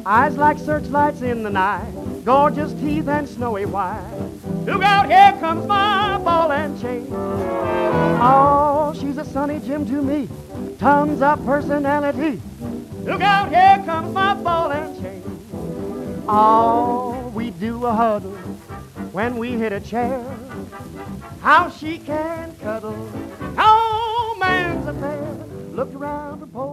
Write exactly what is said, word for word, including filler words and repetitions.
Eyes like searchlights in the night, gorgeous teeth and snowy white. Look out, here comes my ball and chain. Oh, she's a Sunny Jim to me, tons of personality. Look out, here comes my ball and chain. Oh, we do a huddle when we hit a chair. How she can cuddle, oh, man's affair. Looked around the